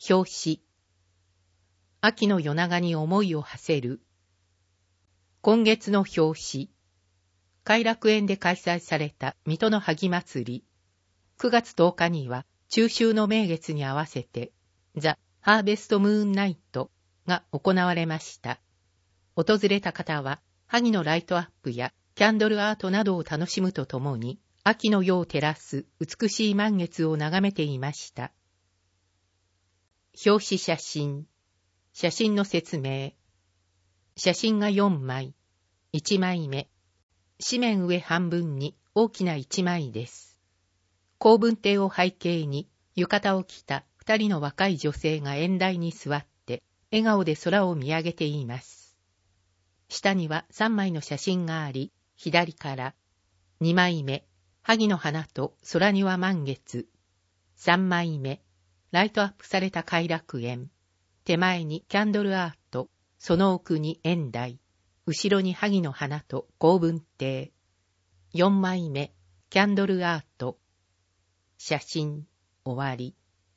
表紙。秋の夜長に思いを馳せる。今月の表紙。偕楽園で開催された水戸の萩祭り。9月10日には中秋の名月に合わせてザ・ハーベストムーンナイトが行われました。訪れた方は萩のライトアップやキャンドルアートなどを楽しむとともに、秋の夜を照らす美しい満月を眺めていました。表紙写真。写真の説明。写真が4枚。1枚目。紙面上半分に大きな1枚です。公文亭を背景に浴衣を着た2人の若い女性が縁台に座って笑顔で空を見上げています。下には3枚の写真があり、左から2枚目、萩の花と空庭満月。3枚目、ライトアップされた偕楽園。手前にキャンドルアート、その奥に縁台。後ろに萩の花と公文亭。4枚目、キャンドルアート。写真、終わり。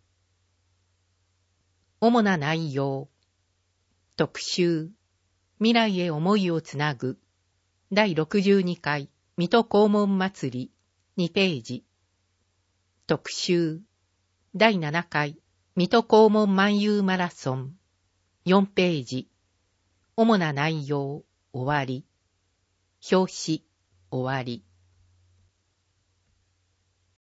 主な内容。特集。未来へ思いをつなぐ。第62回水戸黄門祭り2ページ。特集。第7回水戸黄門漫遊マラソン4ページ。主な内容。終わり。表紙。終わり。